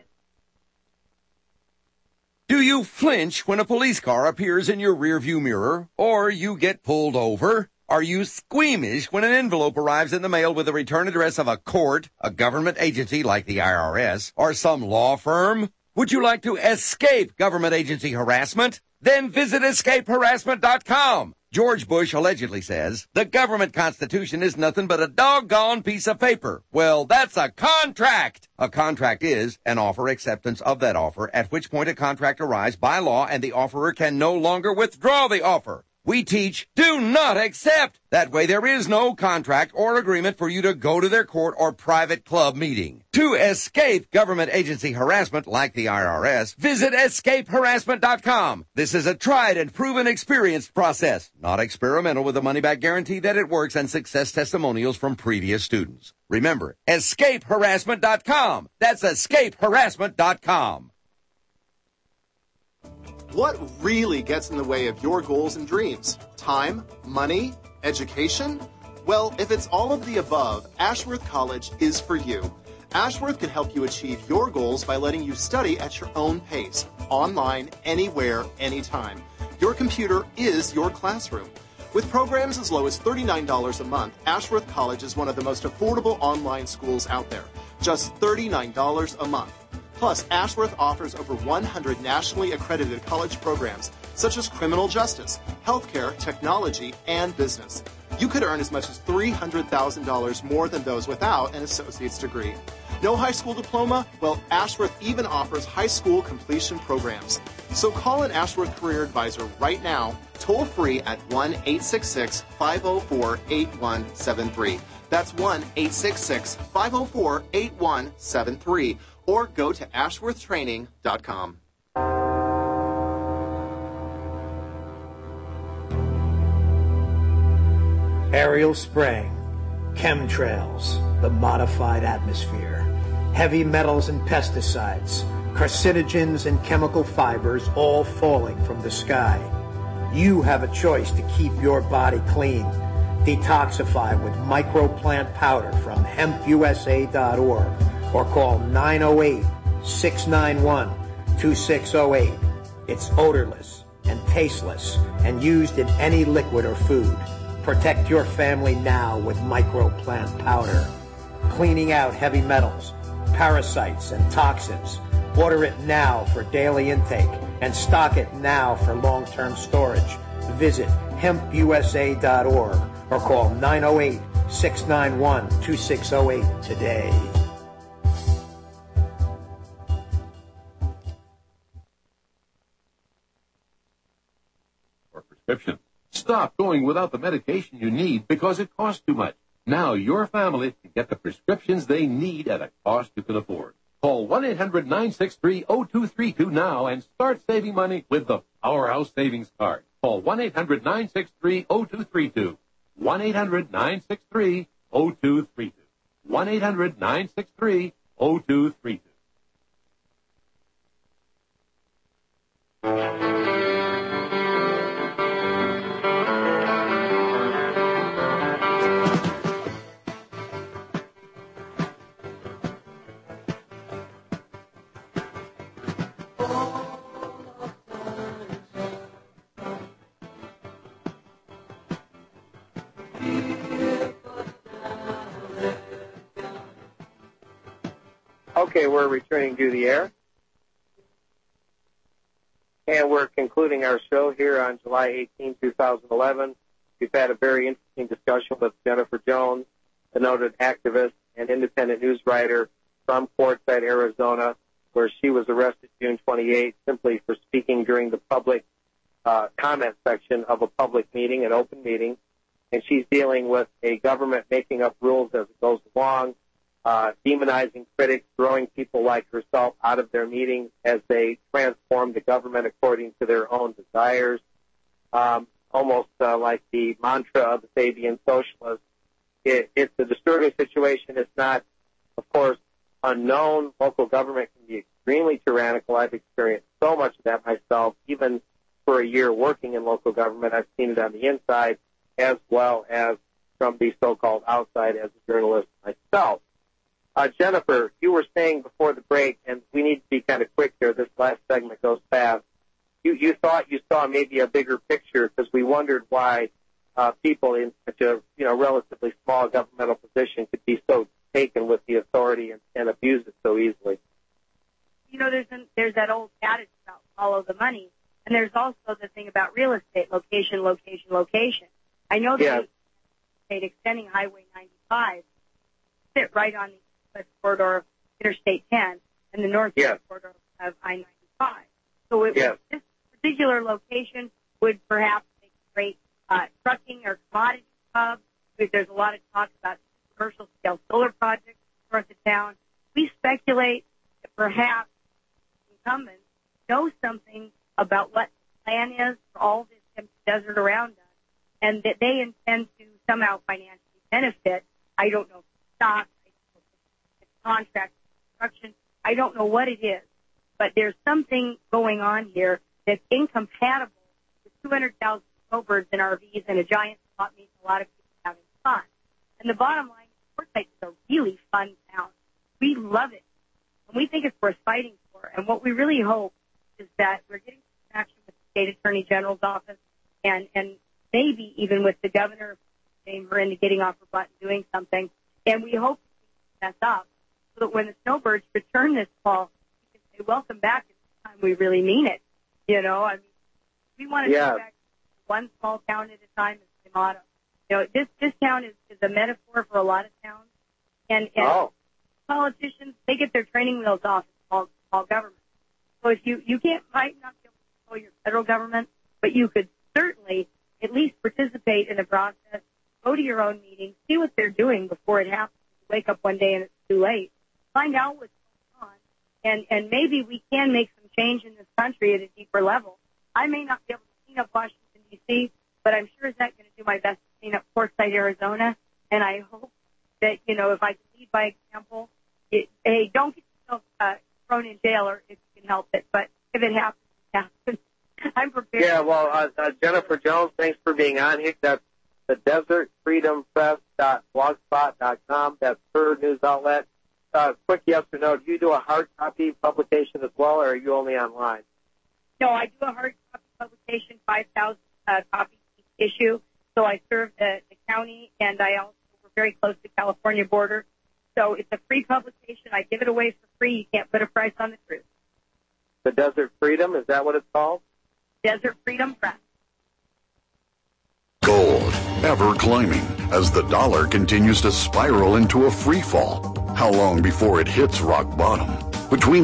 Speaker 17: Do you flinch when a police car appears in your rearview mirror, or you get pulled over? Are you squeamish when an envelope arrives in the mail with the return address of a court, a government agency like the I R S, or some law firm? Would you like to escape government agency harassment? Then visit escape harassment dot com. George Bush allegedly says, the government constitution is nothing but a doggone piece of paper. Well, that's a contract. A contract is an offer acceptance of that offer, at which point a contract arrives by law and the offerer can no longer withdraw the offer. We teach, do not accept. That way there is no contract or agreement for you to go to their court or private club meeting. To escape government agency harassment like the I R S, visit escape harassment dot com. This is a tried and proven experienced process, not experimental, with a money-back guarantee that it works and success testimonials from previous students. Remember, escape harassment dot com. That's escape harassment dot com.
Speaker 18: What really gets in the way of your goals and dreams? Time? Money? Education? Well, if it's all of the above, Ashworth College is for you. Ashworth can help you achieve your goals by letting you study at your own pace, online, anywhere, anytime. Your computer is your classroom. With programs as low as thirty-nine dollars a month, Ashworth College is one of the most affordable online schools out there. Just thirty-nine dollars a month. Plus, Ashworth offers over one hundred nationally accredited college programs, such as criminal justice, healthcare, technology, and business. You could earn as much as three hundred thousand dollars more than those without an associate's degree. No high school diploma? Well, Ashworth even offers high school completion programs. So call an Ashworth Career Advisor right now, toll free at one eight six six, five zero four, eight one seven three. That's one eight six six, five zero four, eight one seven three. Or go to ashworth training dot com.
Speaker 19: Aerial spraying, chemtrails, the modified atmosphere, heavy metals and pesticides, carcinogens and chemical fibers all falling from the sky. You have a choice to keep your body clean. Detoxify with microplant powder from hemp U S A dot org. Or call nine oh eight, six nine one, two six oh eight. It's odorless and tasteless and used in any liquid or food. Protect your family now with microplant powder. Cleaning out heavy metals, parasites, and toxins. Order it now for daily intake and stock it now for long-term storage. Visit hemp U S A dot org or call nine oh eight, six nine one, two six oh eight today.
Speaker 20: Prescription. Stop going without the medication you need because it costs too much. Now your family can get the prescriptions they need at a cost you can afford. Call one eight hundred, nine six three, oh two three two now and start saving money with the Powerhouse Savings Card. Call one eight hundred, nine six three, oh two three two. one eight hundred, nine six three, oh two three two. one eight hundred, nine six three, oh two three two.
Speaker 1: Okay, we're returning to the air. And we're concluding our show here on July eighteenth, twenty eleven. We've had a very interesting discussion with Jennifer Jones, the noted activist and independent news writer from Quartzsite, Arizona, where she was arrested June twenty-eighth simply for speaking during the public uh, comment section of a public meeting, an open meeting. And she's dealing with a government making up rules as it goes along. along, uh, demonizing critics, throwing people like herself out of their meetings as they transform the government according to their own desires, um, almost uh, like the mantra of the Fabian socialists. It, it's a disturbing situation. It's not, of course, unknown. Local government can be extremely tyrannical. I've experienced so much of that myself, even for a year working in local government. I've seen it on the inside as well as from the so-called outside as a journalist myself. Uh, Jennifer, you were saying before the break, and we need to be kind of quick here, this last segment goes fast. You, you thought you saw maybe a bigger picture because we wondered why uh, people in such a you know relatively small governmental position could be so taken with the authority and, and abuse it so easily.
Speaker 7: You know, there's an, there's that old adage about follow the money, and there's also the thing about real estate, location, location, location. I know that
Speaker 1: yes.
Speaker 7: state extending Highway ninety-five sit right on the west corridor of Interstate ten and the northwest
Speaker 1: yes.
Speaker 7: corridor of I ninety-five. So it,
Speaker 1: yes.
Speaker 7: this particular location would perhaps make a great uh, trucking or commodity hub. There's a lot of talk about commercial scale solar projects north of town. We speculate that perhaps incumbents know something about what the plan is for all this empty desert around us, and that they intend to somehow financially benefit. I don't know if it's stock, I don't know if it's contract construction. I don't know what it is, but there's something going on here that's incompatible with two hundred thousand snowbirds in R Vs and a giant swap meet and a lot of people having fun. And the bottom line is, Forsyth is a really fun town. We love it, and we think it's worth fighting for. And what we really hope is that we're getting some action with the state attorney general's office, and and maybe even with the governor, James her into getting off her butt and doing something. And we hope to mess up so that when the snowbirds return this fall, we can say, welcome back. This time we really mean it. You know, I mean, we want to
Speaker 1: yeah.
Speaker 7: go back one small town at a time is the motto. You know, this this town is, is a metaphor for a lot of towns. And, and
Speaker 1: oh.
Speaker 7: politicians, they get their training wheels off in small, small government. So if you, you can't, might not be able to control your federal government, but you could certainly at least participate in the process, go to your own meetings, see what they're doing before it happens. Wake up one day and it's too late. Find out what's going on, and, and maybe we can make some change in this country at a deeper level. I may not be able to clean up Washington, D C, but I'm sure as that going to do my best to clean up Forsyth, Arizona, and I hope that, you know, if I can lead by example, it, hey, don't get yourself uh, thrown in jail or if you can help it, but if it happens, it happens. I'm prepared.
Speaker 1: Yeah, well, uh, uh, Jennifer Jones, thanks for being on here. That's the desert freedom press dot blogspot dot com. That's her news outlet. Uh, quick yes or no, do you do a hard copy publication as well, or are you only online?
Speaker 7: No, I do a hard copy publication, five thousand uh, copies each issue. So I serve the, the county, and I also, we're very close to the California border. So it's a free publication. I give it away for free. You can't put a price on the truth.
Speaker 1: The Desert Freedom, is that what it's called?
Speaker 7: Desert Freedom Press.
Speaker 8: Gold, ever climbing as the dollar continues to spiral into a free fall. How long before it hits rock bottom? Between